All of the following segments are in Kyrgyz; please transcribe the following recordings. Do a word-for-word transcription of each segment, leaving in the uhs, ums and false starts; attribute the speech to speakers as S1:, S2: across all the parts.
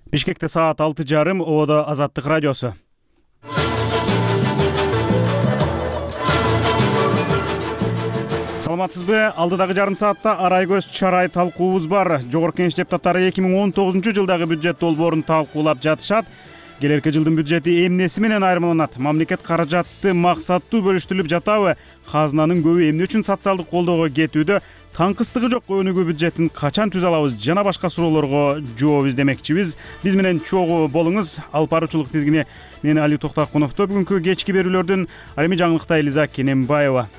S1: Бишкекте саат алты жарым, Ободо Азаттык радиосу. Саламатсызбы? Алдыдагы жарым саатта арай көз чарай талкуубуз бар. Жогорку Кеңеш депутаттары эки миң он тогузунчу жылдагы бюджет долбоорун талкуулап жатышат. Келерки жылдын бюджети эмнеси менен айырмаланат? Мамлекет каражатты максаттуу бөлүштүрүлүп жатабы? Казынанын көбү эмне үчүн социалдык колдоого кетүүдө? Таңкыстыгы жок өнүгүү бюджетин качан түзө алабыз? Жана башка суроолорго жооп издемекчибиз. Биз менен чогуу болуңуз. Алып баруучулук тизгини мен Али Токтокуновдо. Бүгүнкү кечки берүүлөрдүн ал эми жаңылыкта Элиза Кенембаева.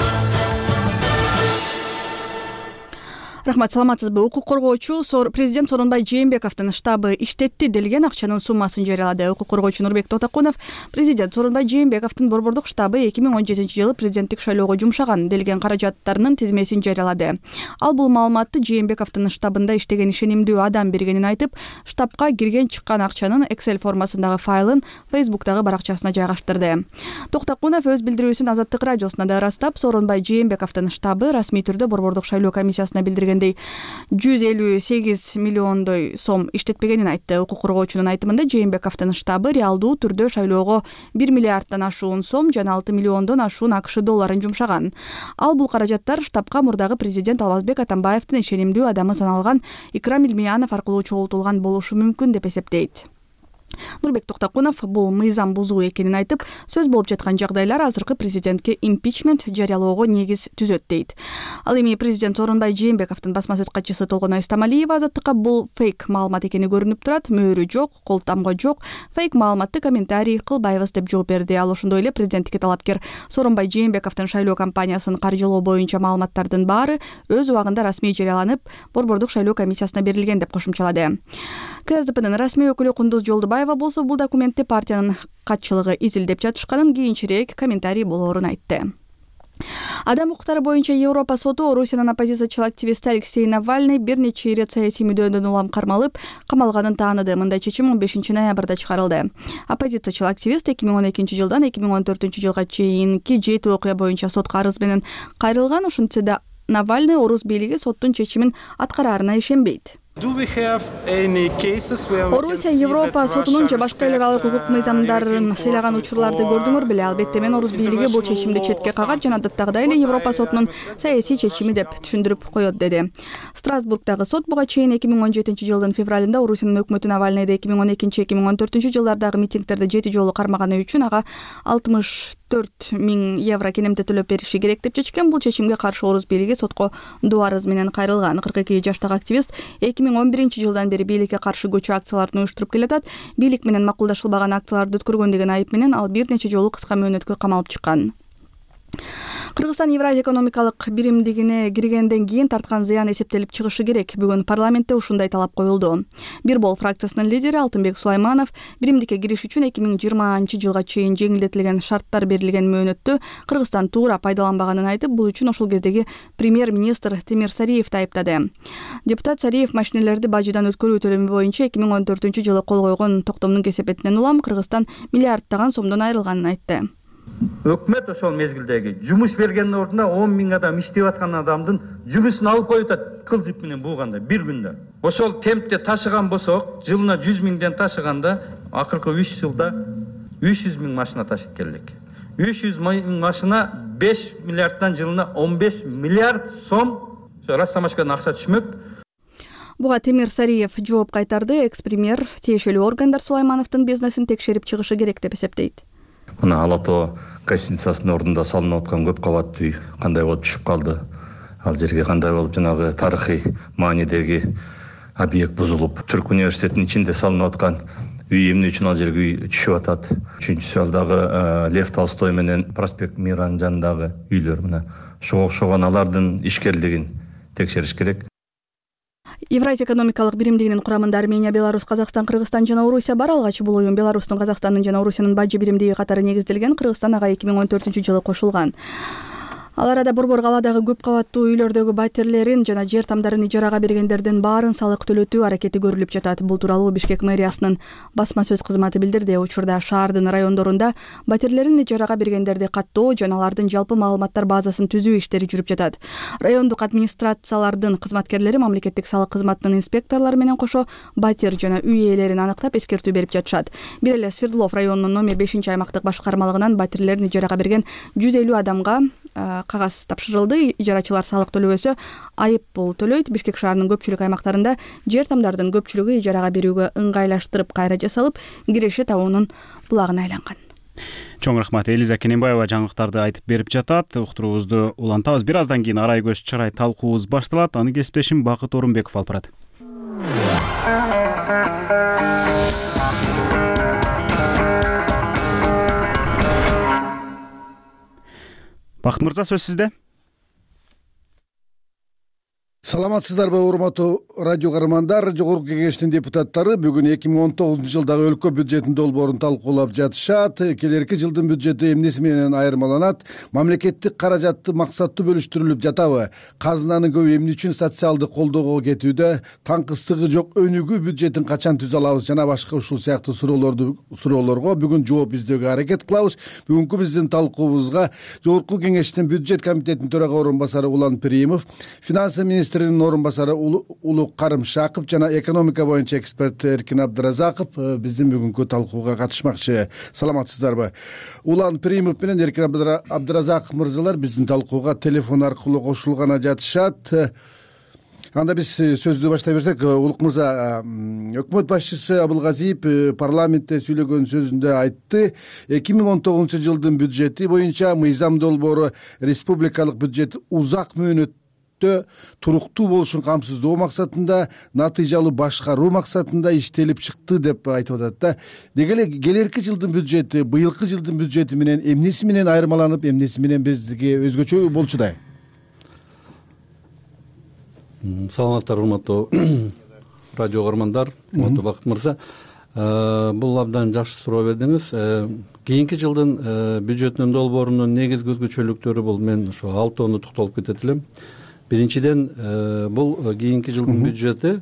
S2: Рахмат, саламатсызбы? Укук коргоочу президент Сооронбай Жээнбековдун штабы иштетти делген акчанын суммасын жарыялады. Укук коргоочу Нурбек Тотокунов президент Сооронбай Жээнбековдун борбордук штабы эки миң он жетинчи жылы президенттик шайлоого жумшаган делген каражаттарынын тизмесин жарыялады. Ал бул маалыматты Жээнбековдун штабында иштеген ишенимдүү адам бергенин айтып, штабка кирген чыккан акчанын Excel формасындагы файлын Facebook'тагы баракчасына жайгаштырды. Тотокунов өз билдирүүсүн Азаттык радиосуна да ырастап, Сооронбай Жээнбековдун штабы расмий түрдө борбордук шайлоо комиссиясына билдирген жүз элүү сегиз миллиондой сом иштетпегенин айтты. Укук коргоочунун айтымында Жээнбековдун штабы реалдуу түрдө шайлоого бир миллиарддан ашуун сом жана алты миллиондон ашуун АКШ долларын жумшаган. Ал бул каражаттар штабка мурдагы президент Алмазбек Атамбаевдин ишенимдүү адамы саналган Икрам Илмиянов аркылуу чогултулган болушу мүмкүн деп эсептейт. Нурбек Тотокунов бул мыйзам бузуу экенин айтып, сөз болуп жаткан жагдайлар азыркы президентке импичмент жарыялоого негиз түзөт дейт. Ал эми президент Сооронбай Жээнбековдун басма сөз катчысы Толгонай Стамалиева Азаттыкка бул фейк маалымат экени көрүнүп турат, мөөрү жок, колтамга жок, фейк маалыматты комментарий кылбайбыз деп жооп берди. Ал ошондой эле президенттикке талапкер Сооронбай Жээнбековдун шайлоо кампаниясын каржылоо боюнча маалыматтардын баары өз убагында расмий жарыяланып, борбордук шайлоо комиссиясына берилген деп кошумчалады. КСДПнын расмий өкүлү Кундуз Жолдубаева болсо бул документте партиянын катчылыгы изилдеп жатышканын, кийинчерээк комментарий болоорун айтты. Адам укуктары боюнча Европа соту Орусиянын оппозициячыл активисти Алексей Навальный бир нече ирет саясий мүдөөдөн улам кармалып, камалганын тааныды. Мындай чечим он бешинчи ноябрда чыгарылды. Оппозициячыл активист эки миң он экинчи жылдан эки миң он төртүнчү жылга чейинки жети окуя боюнча сотко арыз менен кайрылган. Ошентсе да Навальный орус бийлиги соттун чечимин аткараарына ишенбейт. Орусия Европа сотунун же башка легалдык укук мыйзамдарын сыйлаган учурларды көрдүңөр беле? Албетте мен орус бийлиги бул чечимди четке кагат жана адаттагыдай эле Европа сотунун саясий чечими деп түшүндүрүп коет, деди. Страсбургдагы сот буга чейин эки миң он жетинчи жылдын февралында Орусиянын өкмөтү Навальныйды эки миң он экинчи эки миң он төртүнчү жылдардагы митингдерде жети жолу кармаганы үчүн ага алтымыш төрт миң евро кенемте төлөп бериши керек деп чечкен. Бул чечимге каршы орус бийлиги сотко доо арыз менен кайрылган. кырк эки жаштагы активист эки миң он биринчи жылдан бери бийликке каршы көчү акцияларын уюштуруп келатат. Бийлик менен макулдашылбаган акцияларды өткөргөн деген айып менен ал бир нече жолу кыска мөөнөткө камалып чыккан. Кыргызстан Евразия экономикалык биримдигине киргенден кийин тарткан зыян эсептелип чыгышы керек. Бүгүн парламентте ушундай талап коюлду. Бир бол фракциясынын лидери Алтынбек Сулайманов биримдикке кириш үчүн эки миң жыйырманчы жылга чейин жеңилдетилген шарттар берилген мөөнөттү Кыргызстан туура пайдаланбаганын айтып, бул үчүн ошол кездеги премьер-министр Темир Сариевди айыптады. Депутат Сариев машинелерди бажыдан өткөрүү төлөмү боюнча эки миң он төртүнчү жылы кол койгон токтомдун кесепетинен улам Кыргызстан миллиарддаган сомдон айрылганын айтты.
S3: Өкмөт ошол мезгилдеги жумуш бергендин ордуна он миң адам иштеп аткан адамдын жумушун алып коюп атат, кыл жип менен бууганда бир күндө. Ошол темпте ташыган болсок, жылына жүз миңден ташыганда акыркы үч жылда үч жүз миң машина ташып келдик. үч жүз миң машина беш миллиарддан жылына он беш миллиард сом Ростомашкадан акча түшмөк.
S2: Буга Темир Сариев жооп кайтарды. Экс-премьер тиешелүү органдар Сулаймановдун бизнесин текшерип чыгышы керек деп эсептейт.
S4: Мына Ала Тоо гостиницасынын ордунда салынып аткан көп кабаттуу үй кандай болуп түшүп калды? Ал жерге кандай болуп жанагы тарыхый маанидеги объект бузулуп, Түрк университетинин ичинде салынып аткан үй эмне үчүн ал жерге үй түшүп атат? Үчүнчүсү ал дагы Лев Толстой менен Проспект Миранын жанындагы үйлөр. Мына ошого окшогон алардын ишкерлигин текшериш керек.
S2: Евразия экономикалык биримдигинин курамында Армения, Беларусь, Казакстан, Кыргызстан жана Орусия бар. Алгач бул оюн Беларустун, Казакстандын жана Орусиянын бажы биримдиги катары негизделген. Кыргызстан ага эки миң он төртүнчү жылы кошулган. Ал арада Борбор калаадагы көп кабаттуу үйлөрдөгү батирлерин жана жер тамдарын ижарага бергендердин баарын салык төлөтүү аракети көрүлүп жатат. Бул тууралуу Бишкек мэриясынын басма сөз кызматы билдирди. Учурда шаардын райондорунда батирлерин ижарага бергендерди каттоо жана алардын жалпы маалыматтар базасын түзүү иштери жүрүп жатат. Райондук администрациялардын кызматкерлери мамлекеттик салык кызматынын инспекторлору менен кошо батир жана үй ээлерин аныктап эскертүү берип жатышат. Бир эле Свердлов районунун номер бешинчи аймактык башкармалыгынан батирлерин ижарага берген жүз элүү адамга кагаз тапшырылды. Ижарачылар салык төлөбөсө айып пул төлөйт. Бишкек шаарынын көпчүлүк аймактарында жер тамдардын көпчүлүгү ижарага берүүгө ыңгайлаштырып кайра жасалып, киреше табуунун булагына айланган.
S1: Чоң рахмат. Элиза Кененбаева жаңылыктарды айтып берип жатат. Уктуруубузду улантабыз. Бир аздан кийин арай көз чарай талкуубуз башталат. Аны кесиптешим Бакыт Орунбеков алып барат. Бакыт мырза, сөз сизде.
S5: Саламатсыздарбы, урматтуу радио каармандар. Жогорку кеңештин депутаттары бүгүн эки миң он тогузунчу жылдагы өлкө бюджетин долбоорун талкуулап жатышат. Келерки жылдын бюджети эмнеси менен айырмаланат? Мамлекеттик каражатты максаттуу бөлүштүрүлүп жатабы? Казынанын көбү эмне үчүн социалдык колдоого кетүүдө? Таңкыстыгы жок өнүгүү бюджетин качан түзө алабыз? Жана башка ушул сыяктуу суроолорду суроолорго бүгүн жооп издөөгө аракет кылабыз. Бүгүнкү биздин талкуубузга Жогорку кеңештин бюджет комитетинин төрага орун басары Улан Перимов, финансы министринин орун басары Улук Карымшаков жана экономика боюнча эксперт Эркин Абдыразаков биздин бүгүнкү талкууга катышмакчы. Саламатсыздарбы? Улан Перимов менен Эркин Абдыразаков мырзалар биздин талкууга телефон аркылуу кошулганы жатышат. Анда биз сөздү баштай берсек, Улук мырза, өкмөт башчысы Абылгазиев парламентте сүйлөгөн сөзүндө айтты, эки миң он тогузунчу жылдын бюджети боюнча мыйзам долбоору республикалык бюджет узак мөөнөт туруктуу болушун камсыздоо максатында, натыйжалуу башкаруу максатында иштелип чыкты деп айтып атат да. Деги эле келерки жылдын бюджети быйылкы жылдын бюджети менен эмнеси менен айырмаланып, эмнеси менен бизге өзгөчө болчудай?
S6: Саламаттар, урматтуу радио каармандар, урматтуу Бакыт мырза. Бул абдан жакшы суроо бердиңиз. Кийинки жылдын бюджетинин долбоорунун негизги өзгөчөлүктөрү бул, мен ошо алтоону токтолуп кетет элем. Биринчиден, бул кийинки жылдын бюджети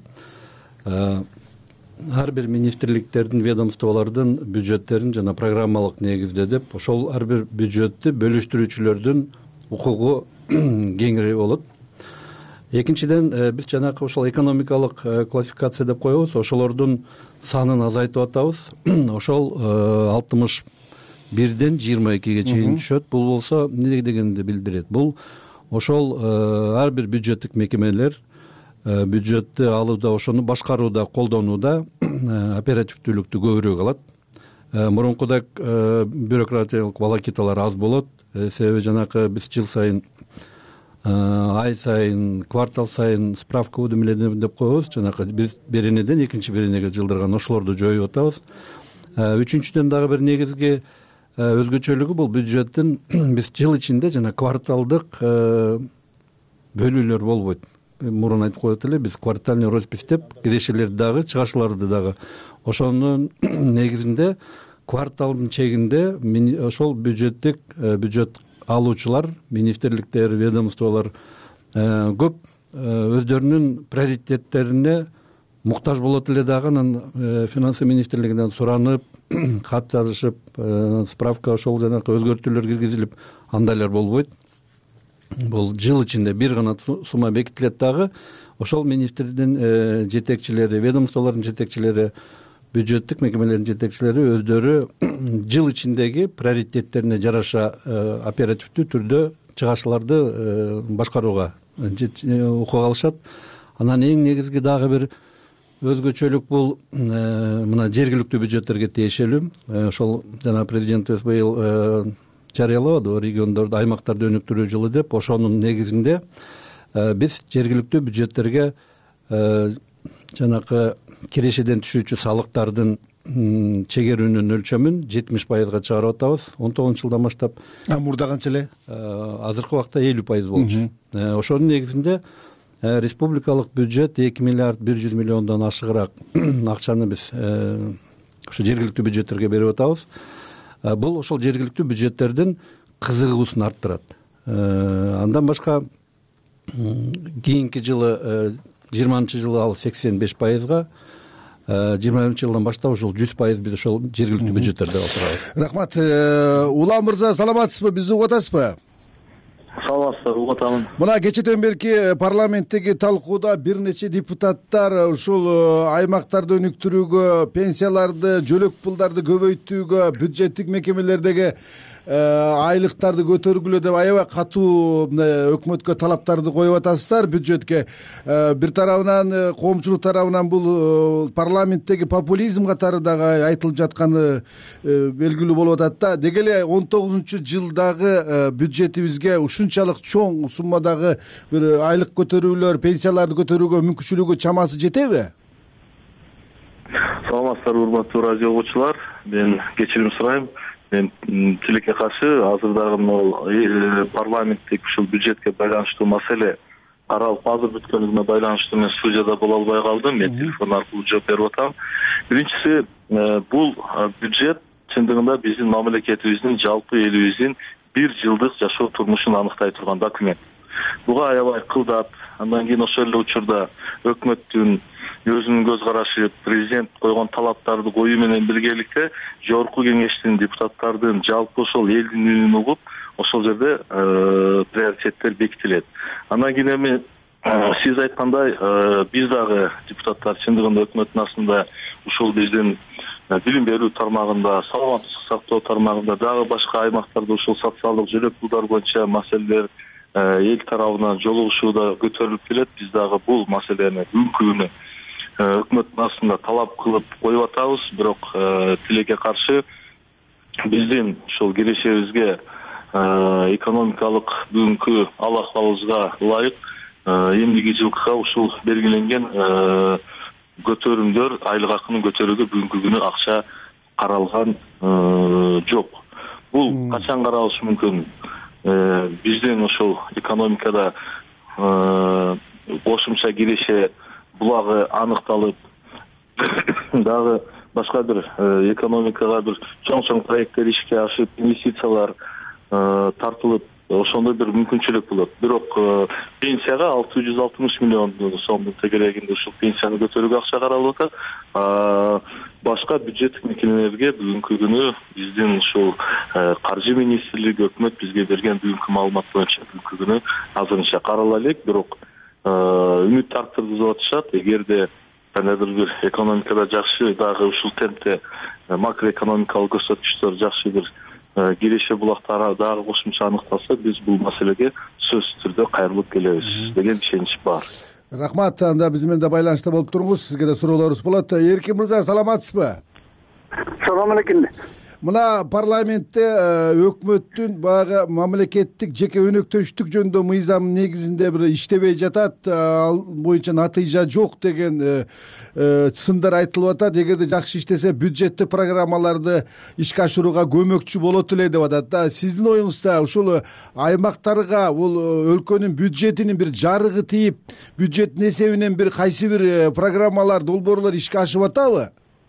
S6: ар бир министрликтердин, ведомстволордун бюджеттерин жана программалык негизде деп, ошол ар бир бюджетти бөлүштүрүүчүлөрдүн укугу кеңири болот. Экинчиден, биз жанакы ошол экономикалык классификация деп коебуз, ошолордун санын азайтып атабыз. Ошол алтымыш бирден жыйырма экиге чейин түшөт. Бул болсо эмне дегенди билдирет? Бул ошол ар бир бюджеттик мекемелер бюджетти алууда, ошону башкарууда, колдонууда оперативдүүлүктү көбүрөөк алат. Мурункудак бюрократиялык волокиталар аз болот. Себеби жанакы биз жыл сайын, ай сайын, квартал сайын справка өдүмеледи деп коебуз. Жанакы биз бир энеден экинчи бир энеге жылдырган ошолорду жоюп атабыз. Үчүнчүдөн дагы бир негизги өзгөчөлүгү бул бюджеттин биз жыл ичинде жана кварталдык бөлүүлөр болбойт. Мурун айтып коет эле, биз квартальный роспись деп кирешелерди дагы, чыгашыларды дагы ошонун негизинде кварталдын чегинде ошол бюджеттик бюджет алуучулар, министрликтер, ведомстволор көп өздөрүнүн приоритеттерине муктаж болот эле дагы. Анан финансы министрлигинен суранып, кат жазышып, справка ошол жанакы өзгөртүүлөр киргизилип, андайлар болбойт. Бул жыл ичинде бир гана сумма бекитилет дагы. Ошол министрдин жетекчилери, ведомстволордун жетекчилери, бюджеттик мекемелердин жетекчилери өздөрү жыл ичиндеги приоритеттерине жараша оперативдүү түрдө чыгашыларды башкарууга укук алышат. Анан эң негизги дагы бир өзгөчөлүк бул мына жергиликтүү бюджеттерге тиешелүү. Ошол жана президентибиз быйыл жарыялабады, региондорду, аймактарды өнүктүрүү жылы деп. Ошонун негизинде биз жергиликтүү бюджеттерге жанакы кирешеден түшүүчү салыктардын чегерүүнүн өлчөмүн жетимиш пайызга чыгарып атабыз. он тогузунчу жылдан баштап.
S5: А мурда канча эле?
S6: Азыркы убакта элүү пайыз болчу. Ошонун негизинде республикалык бюджет эки миллиард бир жүз миллиондон ашыгыраак акчаны биз ошо жергиликтүү бюджеттерге берип атабыз. Бул ошол жергиликтүү бюджеттердин кызыгуусун арттырат. Андан башка кийинки жылы жыйырманчы жылы ал сексен беш пайызга, жыйырма биринчи жылдан баштап ушул жүз пайыз биз ошол жергиликтүү бюджеттерде отурабыз.
S5: Рахмат. Улам мырза, саламатсызбы? Бизди угуп атасызбы?
S7: Саламатсыздар, угуп атамын.
S5: Мына кечеден берки парламенттеги талкууда бир нече депутаттар ушул аймактарды өнүктүрүүгө, пенсияларды, жөлөк пулдарды көбөйтүүгө, бюджеттик мекемелердеги айлыктарды көтөргүлө деп аябай катуу өкмөткө талаптарды коюп атасыздар бюджетке. Бир тарабынан коомчулук тарабынан бул парламенттеги популизм катары дагы айтылып жатканы белгилүү болуп атат да. Деги эле он тогузунчу жылдагы бюджетибизге ушунчалык чоң суммадагы бир айлык көтөрүүлөр, пенсияларды көтөрүүгө мүмкүнчүлүгү чамасы жетеби?
S7: Саламатсыздар, урматтуу радио угуучулар. Мен кечирим сурайм. Мен тилекке каршы азыр дагы могул парламенттик ушул бюджетке байланыштуу маселе каралып азыр бүткөнүгүнө байланыштуу мен студияда боло албай калдым. Мен телефон аркылуу жооп берип атам. Биринчиси, бул бюджет чындыгында биздин мамлекетибиздин, жалпы элибиздин бир жылдык жашоо турмушун аныктай турган документ. Буга аябай кылдат. Андан кийин ошол эле учурда өкмөттүн өзүнүн көз карашы, президент койгон талаптарды коюу менен биргеликте жогорку кеңештин депутаттардын жалпы ошол элдин үнүн угуп, ошол жерде приоритеттер бекитилет. Андан кийин эми сиз айткандай, биз дагы депутаттар чындыгында өкмөттүн астында ушул биздин билим берүү тармагында, саламаттык сактоо тармагында, дагы башка аймактарда ушул социалдык жөлөк пулдар боюнча маселелер эл тарабынан жолугушууда көтөрүлүп келет. Биз дагы бул маселени бүгүнкү күнү өкмөттүн астында талап кылып коюп атабыз. Бирок тилекке каршы биздин ушул кирешебизге, экономикалык бүгүнкү ал акыбалыбызга ылайык эмдиги жылкыга ушул белгиленген көтөрүмдөр, айлык акынын көтөрүүгө бүгүнкү күнү акча каралган жок. Бул качан каралышы мүмкүн? Биздин ошол экономикада кошумча киреше булагы аныкталып, дагы башка бир экономикага бир чоң-чоң проекттер ишке ашып, инвестициялар тартылып, ошондой бир мүмкүнчүлүк болот. Бирок пенсияга алты жүз алтымыш миллион сомдун тегерегинде ушул пенсияны көтөрүүгө акча каралып атат. Башка бюджеттик мекемелерге бүгүнкү күнү биздин ушул каржы министрлиги, өкмөт бизге берген бүгүнкү маалымат боюнча бүгүнкү күнү азырынча карала элек. Бирок үмүт арттырып атышат. Эгерде кандайдыр бир экономикада жакшы, дагы ушул темпте макроэкономикалык көрсөткүчтөр жакшы бир киреше булактары дагы кошумча аныкталса, биз бул маселеге сөзсүз түрдө кайрылып келебиз деген ишенич бар.
S5: Рахмат. Анда биз менен да байланышта болуп туруңуз. Сизге да суроолорубуз болот. Эркин мырза, саламатсызбы?
S8: Салам алейкум.
S5: Мына парламентте өкмөттүн баягы мамлекеттик жеке өнөктөштүк жөнүндө мыйзам негизинде бир иштебей жатат, ал боюнча натыйжа жок деген сындар айтылып атат. Эгерде жакшы иштесе бюджеттик программаларды ишке ашырууга көмөкчү болот эле деп атат да. Сиздин оюңузда ушул аймактарга бул өлкөнүн бюджетинин бир жарыгы тийип, бюджеттин эсебинен бир кайсы бир программалар, долбоорлор ишке ашып атабы?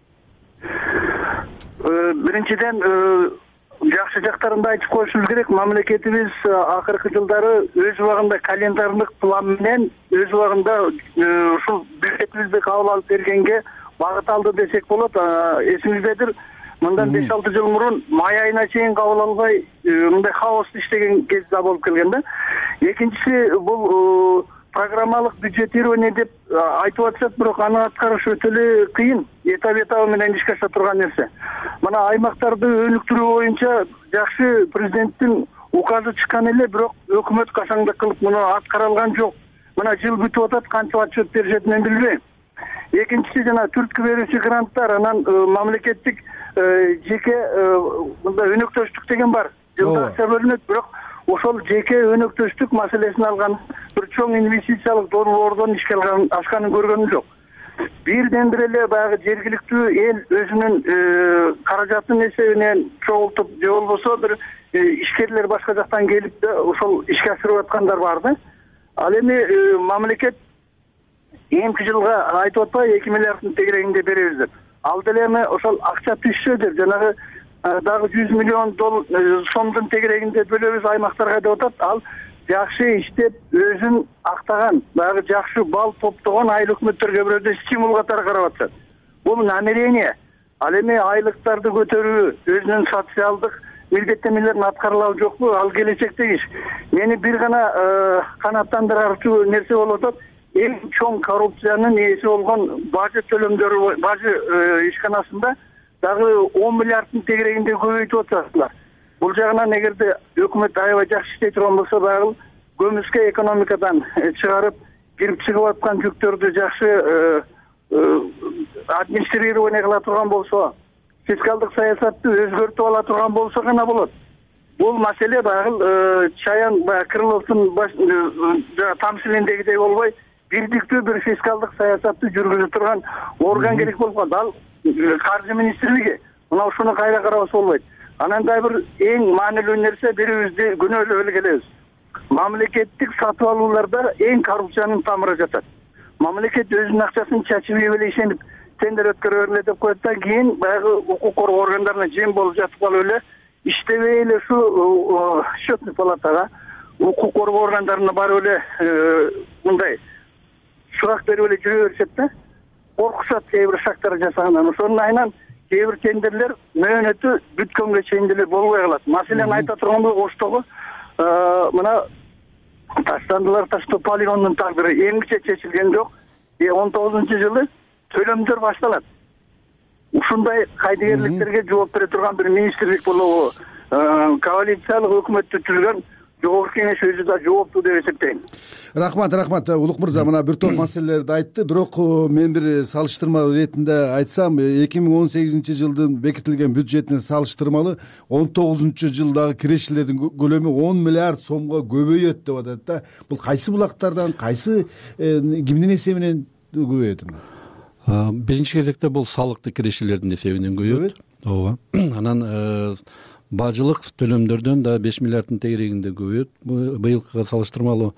S8: Биринчиден жакшы жактарында айтып коюшубуз керек. Мамлекетибиз акыркы жылдары өз убагында календардык план менен өз убагында ушул бюджетибизди кабыл алып бергенге багыт алды десек болот. Эсиңиздедир, мындан беш алты жыл мурун май айына чейин кабыл албай мындай хаосто иштеген кез да болуп келген да. Экинчиси, бул программалык бюджетирование деп айтып атышат, бирок аны аткарыш өтө эле кыйын. Этап этабы менен ишке аша турган нерсе. Мына аймактарды өнүктүрүү боюнча жакшы президенттин указы чыккан эле, бирок өкмөт кашаңдык кылып муну аткара алган жок. Мына жыл бүтүп атат, канча отчет беришет мен билбейм. Экинчиси, жана түрткү берүүчү гранттар, анан мамлекеттик жеке мында өнөктөштүк деген бар. Жылда акча бөлүнөт, бирок ошол жеке өнөктөштүк маселесин алган бир чоң инвестициялык долбоордон ишке ашканын көргөнүм жок. Бирден бир эле баягы жергиликтүү эл өзүнүн каражатын эсебинен чогултуп, же болбосо бир ишкерлер башка жактан келип да ошол ишке ашырып аткандар бар да. Ал эми мамлекет эмки жылга айтып атпайбы эки миллиарддын тегерегинде беребиз деп. Ал деле эми ошол акча түшсө деп, жанагы дагы жүз миллион сомдун тегерегинде бөлөбүз аймактарга деп атат. Ал жакшы иштеп өзүн актаган, дагы жакшы бал топтогон айыл өкмөттөргө бирөөдө стимул катары карап атышат. Бул намерение. Ал эми айлыктарды көтөрүү, өзүнүн социалдык милдеттенмелерин аткарылабы жокпу, ал келечектеги иш. Мени бир гана канааттандырарчу нерсе болуп атат. Эң чоң коррупциянын ээси болгон бажы төлөмдөрү, бажы ишканасында дагы он миллиарддын тегерегинде көбөйтүп атышатлар. Бул жагынан эгерде өкмөт аябай жакшы иштей турган болсо, дагы көмүскө экономикадан чыгарып, кирип чыгып аткан жүктөрдү жакшы администрирование кыла турган болсо, фискалдык саясатты өзгөртүп ала турган болсо гана болот. Бул маселе дагы Чаян Крыловдун тамсилиндегидей болбой, бирдиктүү бир фискалдык саясатты жүргүзүп турган орган керек болуп калды. Ал каржы министрлиги. Мына ушуну кайра карабаса болбойт. Анан да бир эң маанилүү нерсе, бирибизди күнөөлөп эле келебиз. Мамлекеттик сатып алууларда эң коррупциянын тамыры жатат. Мамлекет өзүнүн акчасын чачып эле ишенип тендер өткөрө эле деп коет да, кийин баягы укук коргоо органдарына жем болуп жатып калып эле иштебей эле ушу счетный палатага, укук коргоо органдарына барып эле мындай сурак берип эле жүрө беришет да. Коркушат кээ бир шактар жасагандан. Ошонун айынан кээ бир тендерлер мөөнөтү бүткөнгө чейин деле болбой калат. Маселени айта турганда Оштогу мына Таштандылар Таштоо полигонунун тагдыры эмгиче чечилген жок. он тогузунчу жылы төлөмдөр башталат. Ушундай кайдыгерликтерге жооп бере турган бир министрлик болобу, коалициялык өкмөттү түзгөн жогорку кеңеш өзү да жооптуу деп эсептейм.
S5: Рахмат, рахмат. Улук мырза мына бир топ маселелерди айтты, бирок мен бир салыштырма иретинде айтсам, эки миң он сегизинчи жылдын бекитилген бюджетине салыштырмалуу он тогузунчу жылдагы кирешилердин көлөмү он миллиард сомго көбөйөт деп атат да. Бул кайсы булактардан, кайсы кимдин эсебинен көбөйөт?
S6: Биринчи кезекте бул салыктык кирешелердин эсебинен көбөйөт. Ооба. Анан бажылык төлөмдөрдөн да беш миллиарддын тегерегинде көбөйөт. Быйылкыга салыштырмалуу.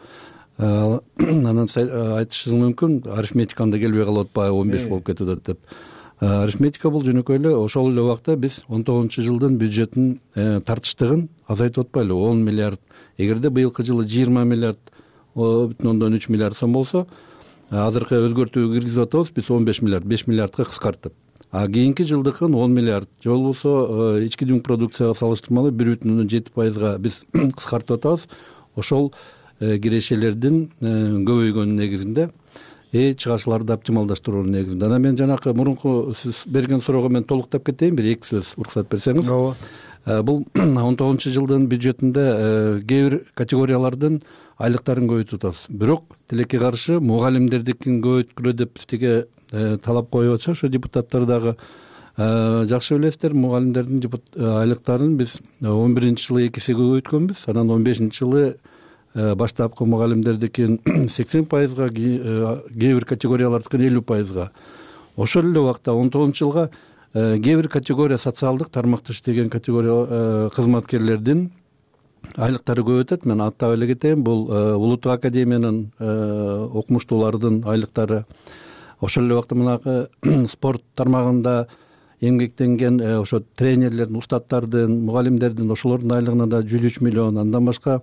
S6: Анан айтышыңыз мүмкүн, арифметиканы да келбей калып атпайбы, он беш болуп кетип атат деп. Арифметика бул жөнөкөй эле ошол эле убакта биз он тогузунчу жылдын бюджетин тартыштыгын азайтып атпайлы, он миллиард. Эгерде быйылкы жылы жыйырма миллиард бүтүн ондон үч миллиард сом болсо, азыркы өзгөртүүгө киргизип атабыз биз он беш миллиард, беш миллиардка кыскарттып. А кийинки жылдыкын он миллиард, же болбосо ички дүң продукцияга салыштырмалуу бир бүтүн ондон жети пайызга биз кыскартып атабыз. Ошол кирешелердин көбөйгөнүн негизинде и чыгашыларды оптималдаштыруунун негизинде. Анан мен жанакы мурунку сиз берген суроого мен толуктап кетейин, бир эки сөз уруксат берсеңиз. Ооба. Бул он тогузунчу жылдын бюджетинде кээ бир категориялардын айлыктарын көбөйтүп атабыз. Бирок тилекке каршы мугалимдердикин көбөйткүлө деп бизге талап коюп атышат. Ошо депутаттар дагы жакшы билесиздер, мугалимдердин айлыктарын биз он биринчи жылы эки эсе көбөйткөнбүз. Анан он бешинчи жылы баштапкы мугалимдердикин сексен пайызга, кээ бир категориялардыкын элүү пайызга. Ошол эле убакта он тогузунчу жылга кээ бир категория социалдык тармакта иштеген категория кызматкерлердин айлыктары көбөйтөт. Мен аттап эле кетейин, бул улуттук академиянын окумуштуулардын айлыктары. Ошол эле убакта мынакы спорт тармагында эмгектенген ошо тренерлердин, устаттардын, мугалимдердин ошолордун айлыгына да жүз үч миллион. Андан башка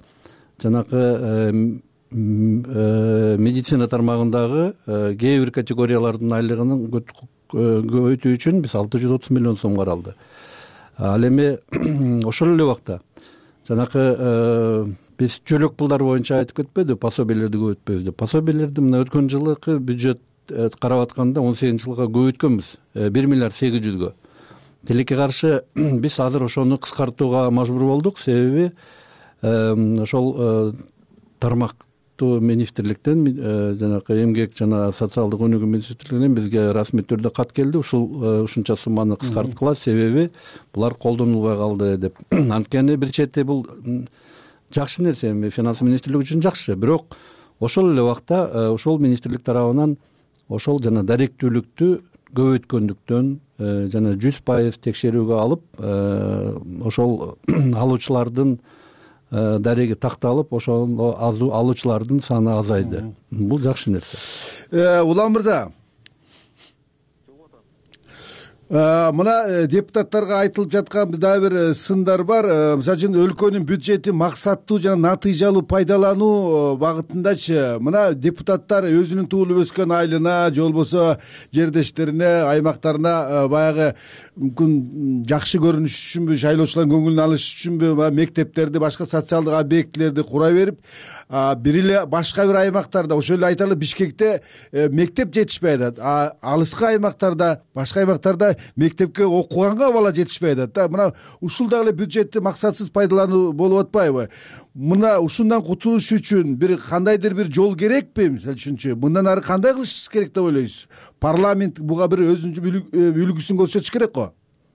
S6: жанакы медицина тармагындагы кээ бир категориялардын айлыгынын көбөйтүү үчүн биз алты жүз отуз миллион сом каралды. Ал эми ошол эле убакта жанакы биз жөлөк пулдар боюнча айтып кетпедиби, пособиялерди көбөйтпөйбүз деп. Пособиялерди мына өткөн жылкы бюджет карап атканда он сегизинчи жылга көбөйткөнбүз, бир миллиард сегиз жүзгө. Тилекке каршы биз азыр ошону кыскартууга мажбур болдук, себеби ошол тармактуу министрликтен, жанакы эмгек жана социалдык өнүгүү министрлигинен бизге расмий түрдө кат келди. Ушул ушунча сумманы кыскарткыла, себеби булар колдонулбай калды деп. Анткени бир чети бул жакшы нерсе, финанс министрлиги үчүн жакшы, бирок ошол эле убакта ошол министрлик тарабынан ошол жана даректүүлүктү көбөйткөндүктөн жана жүз пайыз текшерүүгө алып, ошол алуучулардын дареги такталып, ошол алуучулардын саны азайды. Бул жакшы нерсе.
S5: Улан мырза, Мына депутаттарга айтылып жаткан дагы бир сындар бар. Мисалы үчүн өлкөнүн бюджети максаттуу жана натыйжалуу пайдалануу багытындачы мына депутаттар өзүнүн туулуп өскөн айылына же болбосо жердештерине, аймактарына баягы мүмкүн жакшы көрүнүш үчүнбү, шайлоочулардын көңүлүн алыш үчүнбү мектептерди, башка социалдык объектилерди кура берип, бир эле башка бир аймактарда, ошол эле айталы Бишкекте мектеп жетишпей атат, алыскы аймактарда, башка аймактарда мектепке окуганга бала жетишпей атат да. Мына ушул дагы эле бюджетти максатсыз пайдалануу болуп атпайбы? Мына ушундан кутулуш үчүн бир кандайдыр бир жол керекпи? Мисалы үчүнчү мындан ары кандай кылыш керек деп ойлойсуз? Парламент буга бир өзүнүн үлгүсүн көрсөтүш керек го.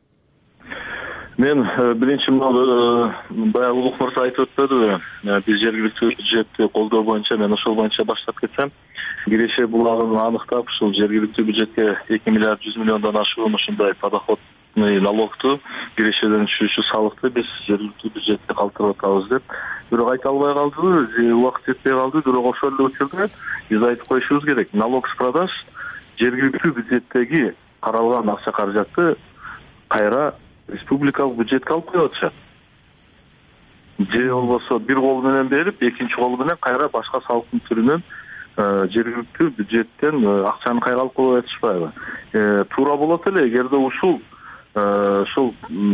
S7: Мен биринчи баягы Улук мырза айтып өтпөдүбү? Биз жергиликтүү бюджетти колдоо боюнча мен ошол боюнча баштап кетсем, Киреше булагын аныктап, ушул жергиликтүү бюджетке эки миллиард жүз миллиондон ашуун ушундай подоходный налогту, Кирешеден түшүүчү салыкты биз жергиликтүү бюджетке калтырып атабыз деп бирок айта албай калдыбы, убакыт жетпей калды. Бирок ошол эле учурда биз айтып коюшубуз керек. Налог с продаж жергиликтүү бюджеттеги каралган акча каражатты кайра республикалык бюджетке алып коюп атышат. Же болбосо бир кол менен берип, экинчи кол менен кайра башка салыктын түрүнөн жергиликтүү бюджеттен акчаны кайра алып коюп атышпайбы? Туура болот эле эгерде ушул ушул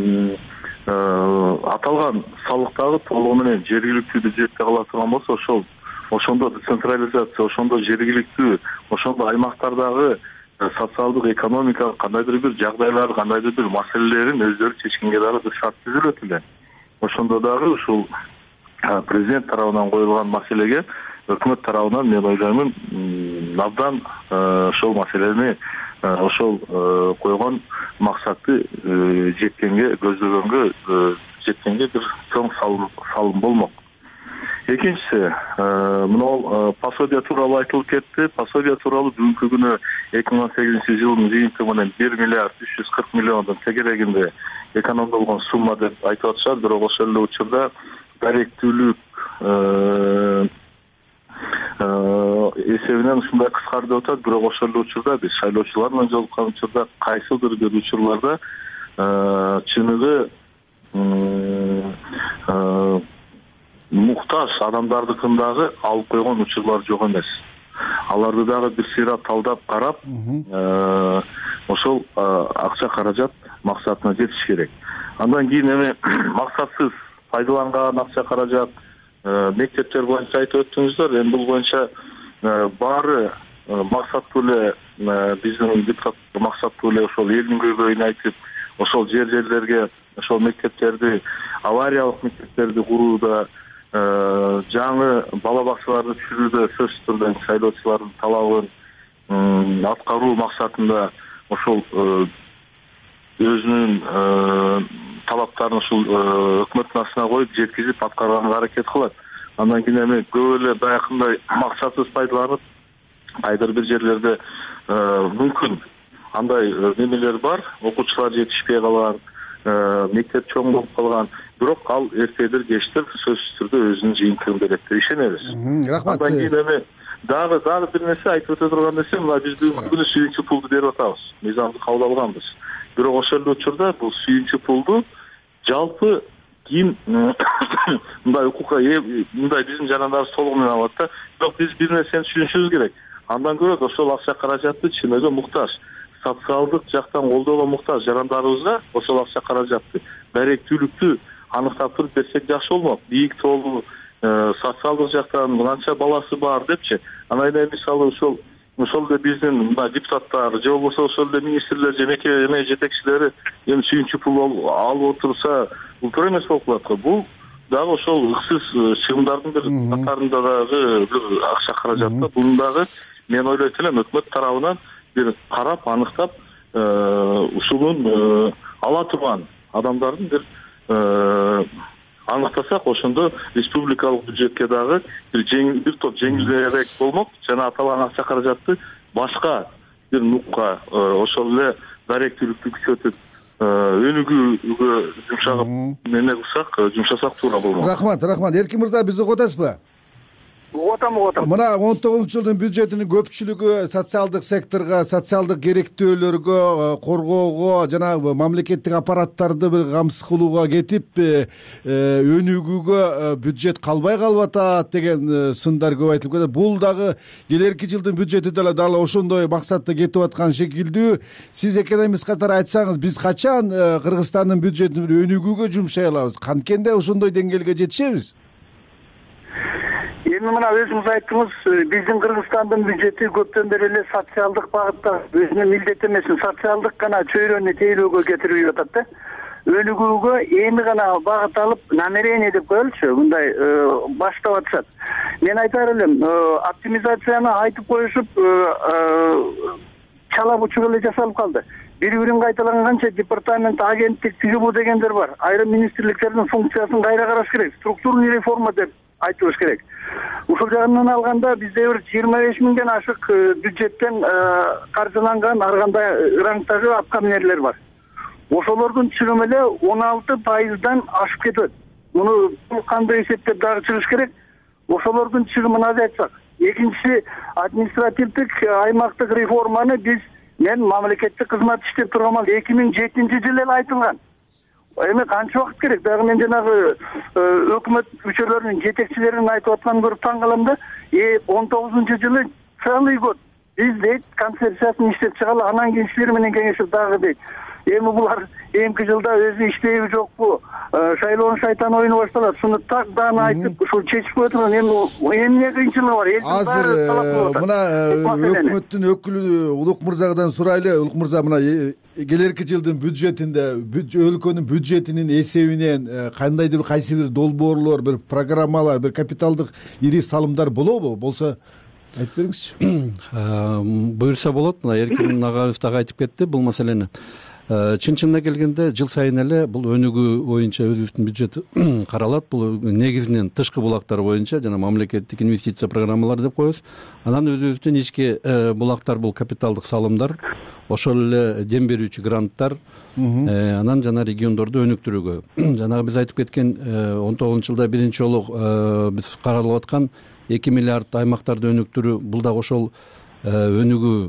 S7: аталган салыктагы толугу менен жергиликтүү бюджетте кала турган болсо, ошол ошондо децентрализация, ошондо жергиликтүү, ошондо аймактардагы социалдык, экономикалык кандайдыр бир жагдайлар, кандайдыр бир маселелерин өздөрү чечкенге дагы бир шарт түзүлөт эле. Ошондо дагы ушул президент тарабынан коюлган маселеге өкмөт тарабынан мен ойлоймун абдан ошол маселени, ошол койгон максатты жеткенге, көздөгөнгө жеткенге бир чоң салым болмок. Экинчиси, мына пособия тууралуу айтылып кетти. Пособия тууралуу бүгүнкү күнү эки миң он сегизинчи жылдын жыйынтыгы менен бир миллиард үч жүз кырк миллиондун тегерегинде экономдолгон сумма деп айтып атышат. Бирок ошол эле учурда даректүүлүк эсебинен ушундай кыскарды деп атат. Бирок ошол эле учурда биз шайлоочулар менен жолуккан учурда кайсыдыр бир учурларда чыныгы муктаж адамдардыкын дагы алып койгон учурлар жок эмес. Аларды дагы бир сыйра талдап карап, ошол акча каражат максатына жетиш керек. Андан кийин эми максатсыз пайдаланган акча каражат, мектептер боюнча айтып өттүңүздөр. Эми бул боюнча баары максаттуу эле биздин депутат максаттуу эле ошол элдин көйгөйүн айтып, ошол жер жерлерге ошол мектептерди, авариялык мектептерди курууда, жаңы бала бакчаларды түзүүдө сөзсүз түрдө шайлоочулардын талабын аткаруу максатында ошол өзүнүн талаптарын ушул өкмөттүн астына коюп жеткизип аткарганга аракет кылат. Андан кийин эми көп эле баягындай максатсыз пайдаланып, кайдыр бир жерлерде мүмкүн андай немелер бар, окуучулар жетишпей калган, мектеп чоң болуп калган. Бирок ал эртедир кечтир сөзсүз түрдө өзүнүн жыйынтыгын берет деп ишенебиз.
S5: Рахмат.
S7: Андан кийин эми дагы дагы бир нерсе айтып өтө турган нерсе, мына биз бүгүнкү күнү сүйүнчү пулду берип атабыз. Мыйзамды кабыл алганбыз. Бирок ошол эле учурда бул сүйүнчү пулду жалпы кийин мындай укукка мындай биздин жарандарыбыз толугу менен алат да. Бирок биз бир нерсени түшүнүшүбүз керек. Андан көрө ошол акча каражатты чыныгы муктаж, социалдык жактан колдоого муктаж жарандарыбызга ошол акча каражатты даректүүлүктү аныктап туруп берсек жакшы болмок. Бийик тоолуу социалдык жактан канча баласы бар депчи. Анан эми мисалы ошол ошол эле биздин мына депутаттар же болбосо ошол эле министрлер же мекеме жетекчилери эми сүйүнчү пул алып отурса, бул туура эмес болуп калат го. Бул дагы ошол ыксыз чыгымдардын бир катарында дагы бир акча каражат да. Буну дагы мен ойлойт элем өкмөт тарабынан бир карап, аныктап, ушунун ала турган адамдардын бир аныктасак, ошондо республикалык бюджетке дагы бир жеңил бир топ жеңилдерээк болмок. Жана аталган акча каражатты башка бир нукка, ошол эле даректүүлүктү күчөтүп, өнүгүүгө жумшагып, эмне кылсак, жумшасак туура болмок.
S5: Рахмат, рахмат. Эркин мырза, бизди угуп атасызбы?
S8: угуп атам угуп атам.
S5: Мына он тогузунчу жылдын бюджетинин көпчүлүгү социалдык секторго, социалдык керектөөлөргө, коргоого, жанагы мамлекеттик аппараттарды бир камсыз кылууга кетип, өнүгүүгө бюджет калбай калып атат деген сындар көп айтылып келет. Бул дагы келерки жылдын бюджети деле дал ошондой максатта кетип аткан шекилдүү. Сиз экономист катары айтсаңыз, биз качан Кыргызстандын бюджетин өнүгүүгө жумшай алабыз? Канткенде ошондой деңгээлге жетишебиз?
S8: Эми мына өзүңүз айттыңыз, биздин Кыргызстандын бюджети көптөн бери эле социалдык багытта өзүнүн милдет эмесин социалдык гана чөйрөнү тейлөөгө кетирип атат да. Өнүгүүгө эми гана багыт алып, намерение деп коелучу, мындай баштап атышат. Мен айтар элем, оптимизацияны айтып коюшуп, чала бучук эле жасалып калды. Бири-бирин кайталаганча департамент, агенттик, тигибу дегендер бар. Айрым министрликтердин функциясын кайра караш керек. Структурный реформа деп айтыбыз керек. Ушул жагынан алганда бизде бир жыйырма беш миңден ашык бюджеттен каржыланган ар кандай ыраңдагы аткаминерлер бар. Ошолордун чыгымы эле он алты пайыздан ашып кетет. Муну кандай эсептеп дагы чыгыш керек? Ошолордун чыгымын азайтсак. Экинчиси, административдик аймактык реформаны биз мен мамлекеттик кызмат иштеп турган эки миң жетинчи жылы эле айтылган. Эми канча убакыт керек? Дагы мен жанагы өкмөт мүчөлөрүнүн жетекчилеринин айтып атканын көрүп таң калам да. он тогузунчу жылы целый год биз дейт концепциясын иштеп чыгалы, анан кийин силер менен кеңешип дагы дейт. Эми булар эмки жылда өзү иштейби жокпу? Шайлоонун шайтан оюну башталат. Шуну так даана айтып, ушул чечип кое турган эми эмне кыйынчылыгы бар?
S5: Азыр мына өкмөттүн өкүлү Улук мырзадан сурайлы. Улук мырза, мына келерки жылдын бюджетинде өлкөнүн бюджетинин эсебинен кандайдыр кайсы бир долбоорлор, бир программалар, бир капиталдык ири салымдар болобу? Болсо айтып бериңизчи.
S6: Буюрса болот. Мына Эркин агабыз дагы айтып кетти бул маселени. Чын-чынына келгенде жыл сайын эле бул өнүгүү боюнча өзүбүздүн бюджет каралат. Бул негизинен тышкы булактар боюнча жана мамлекеттик инвестиция программалары деп коебуз. Анан өзүбүздүн ички булактар бул капиталдык салымдар, ошол эле дем берүүчү гранттар, анан жана региондорду өнүктүрүүгө. Жанагы биз айтып кеткен он тогузунчу жылда биринчи жолу биз каралып аткан эки миллиард аймактарды өнүктүрүү, бул дагы ошол өнүгүү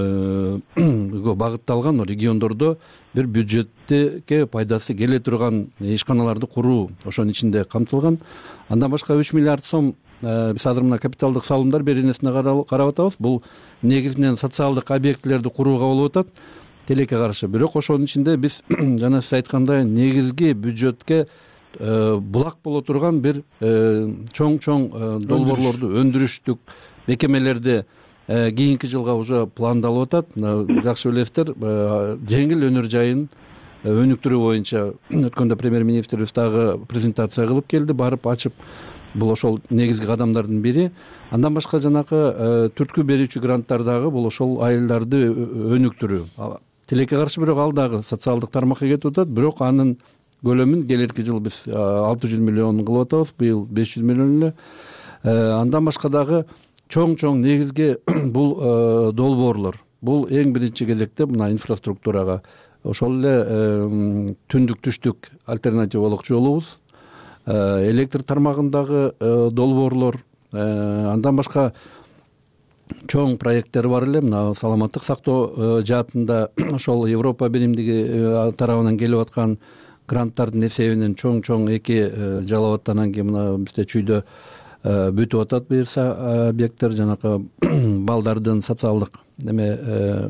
S6: багытталган. Региондордо бир бюджетке пайдасы келе турган ишканаларды куруу ошонун ичинде камтылган. Андан башка үч миллиард сом биз азыр мына капиталдык салымдар беренесине карап атабыз. Бул негизинен социалдык объектилерди курууга болуп атат, тилекке каршы. Бирок ошонун ичинде биз жана сиз айткандай негизги бюджетке булак боло турган бир чоң-чоң долбоорлорду, өндүрүштүк мекемелерди кийинки жылга уже пландалып атат. Жакшы билесиздер, жеңил өнөр жайын өнүктүрүү боюнча өткөндө премьер-министрибиз дагы презентация кылып келди, барып ачып. Бул ошол негизги кадамдардын бири. Андан башка жанакы түрткү берүүчү гранттар дагы бул ошол айылдарды өнүктүрүү. Тилекке каршы, бирок ал дагы социалдык тармакка кетип атат. Бирок анын көлөмүн келерки жыл биз алты жүз миллион кылып атабыз, быйыл беш жүз миллион эле. Андан башка дагы чоң-чоң негизги бул долбоорлор. Бул эң биринчи кезекте мына инфраструктурага, ошол эле түндүк түштүк альтернативалык жолубуз, электр тармагындагы долбоорлор, андан башка чоң проекттер бар эле. Мына саламаттык сактоо жаатында ошол Европа биримдиги тарабынан келип аткан гранттардын эсебинен чоң-чоң эки жалап аттанан кийин мына бизде чүйдө бүтүп атат буюрса объекттер, жанакы балдардын социалдык эме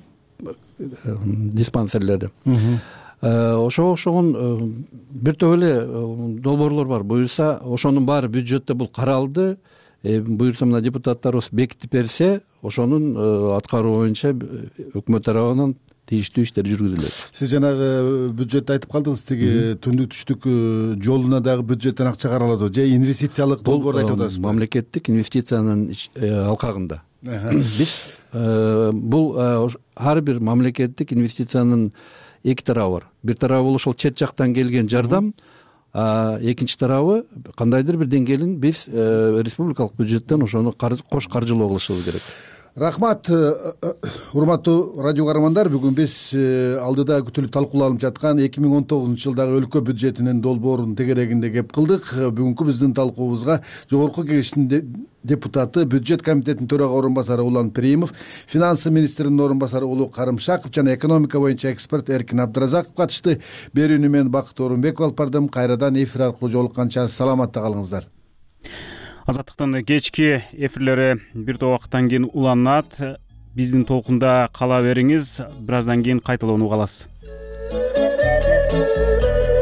S6: диспансерлери. Ошого окшогон бир топ эле долбоорлор бар. Буюрса ошонун баары бюджетте бул каралды. Буюрса мына депутаттарыбыз бекитип берсе, ошонун аткаруу боюнча өкмөт тарабынан тийиштүү иштер жүргүзүлөт.
S5: Сиз жанагы бюджетти айтып калдыңыз, тиги түндүк түштүк жолуна дагы бюджеттен акча каралат же инвестициялык долбоорду айтып атасызбы? Мамлекеттик
S6: инвестициянын алкагында. Биз бул ар бир мамлекеттик инвестициянын эки тарабы бар. Бир тарабы бул ошол чет жактан келген жардам, экинчи тарабы кандайдыр бир деңгээлин биз республикалык бюджеттен ошону кош каржылоо кылышыбыз керек.
S5: Рахмат, урматтуу радио каармандар. Бүгүн биз алдыда күтүлүп талкууланып жаткан эки миң он тогузунчу жылдагы өлкө бюджетинин долбоорун тегерегинде кеп кылдык. Бүгүнкү биздин талкуубузга Жогорку Кеңештин депутаты, бюджет комитетинин төрага орун басары Улан Перимов, финансы министринин орун басары Улуу Карымшаков жана экономика боюнча эксперт Эркин Абдыразаков катышты. Берүүнү мен Бакыт Орунбеков алып бардым. Кайрадан эфир аркылуу жолукканча саламатта калыңыздар.
S1: Азаттыктын кечки эфирлери бир топ убакыттан кийин уланат. Биздин толкунда кала бериңиз. Бир аздан кийин кайталанууга каласыз.